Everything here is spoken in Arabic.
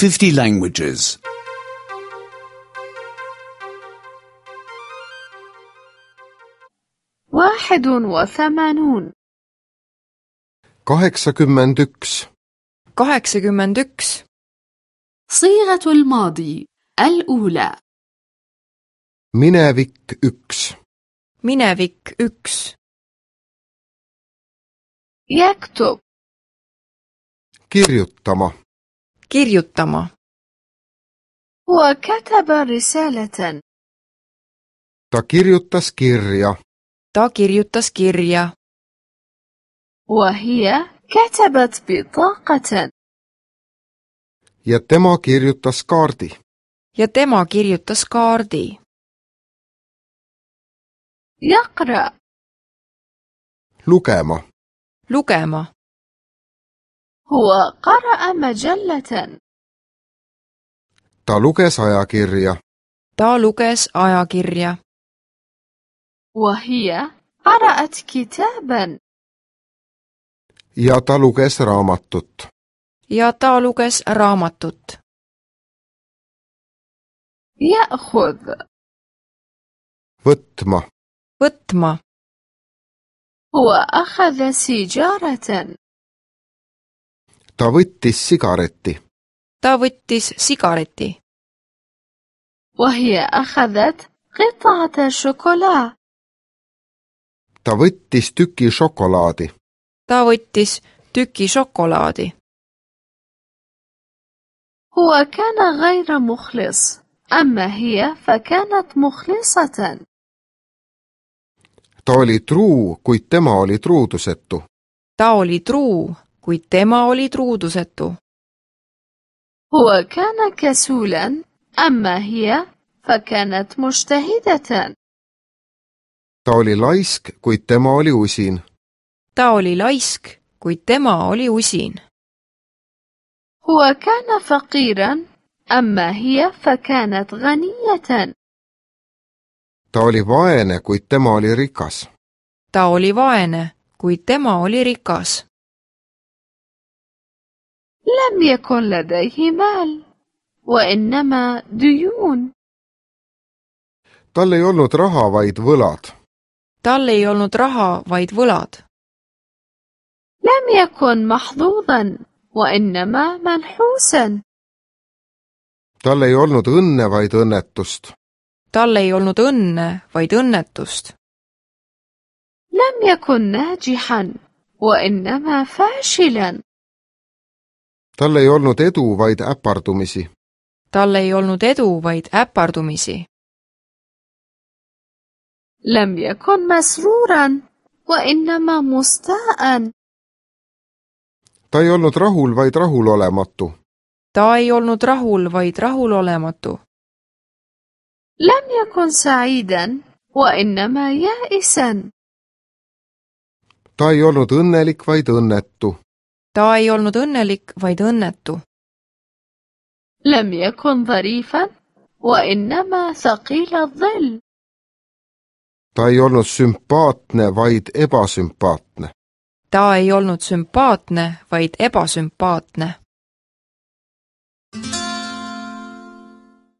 50 languages. 81 81 81 صيغة الماضي الأولى minevik 1 minevik 1 يكتب kirjutama kirjutama هو كتب رسالة ta kirjutas kirja ta kirjutas kirja وهي كتبت بطاقة ja tema kirjutas kaardi ja tema kirjutas kaardi يقرأ lugema هو قرأ مجلة ta luges ajakirja ta luges ajakirja وهي قرأت كتابا ja ta luges raamatut ja ta luges raamatut يأخذ võtma هو أخذ سيجارة ta võttis sigareti وهي أخذت قطعة شوكولا ta võttis tüki šokolaadi ta võttis tüki šokolaadi هو كان غير مخلص أما هي فكانت مخلصة ta oli truu kuid tema oli truudusetu ta oli truu kuid tema oli truudusetu هو كان كسولا أما هي فكانت مجتهدة ta oli laisk kuid tema oli usin ta oli laisk kuid tema oli usin هو كان فقيرا أما هي فكانت غنية ta oli vaene kuid tema oli rikas ta oli vaene kuid tema oli rikas لم يكن لديه مال وإنما ديون tal ei olnud raha vaid võlad tal ei olnud raha vaid võlad لم يكن محظوظا وإنما منحوسا tal ei olnud õnne vaid õnnetust tal ei olnud õnne vaid õnnetust لم يكن ناجحا وإنما فاشلا tal ei olnud edu vaid äpardumisi tal ei olnud edu vaid äpardumisi لم يكن مسرورا وإنما مستاء ta ei olnud rahul vaid rahulolematu ta ei olnud rahul vaid rahulolematu لم يكن سعيدا وإنما يائسا ta ei olnud õnnelik vaid õnnetu ta ei olnud õnnelik vaid õnnetu لم يكن ظريفا وإنما ثقيل الظل ta ei olnud sümpaatne vaid ebasümpaatne ta ei olnud sümpaatne vaid ebasümpaatne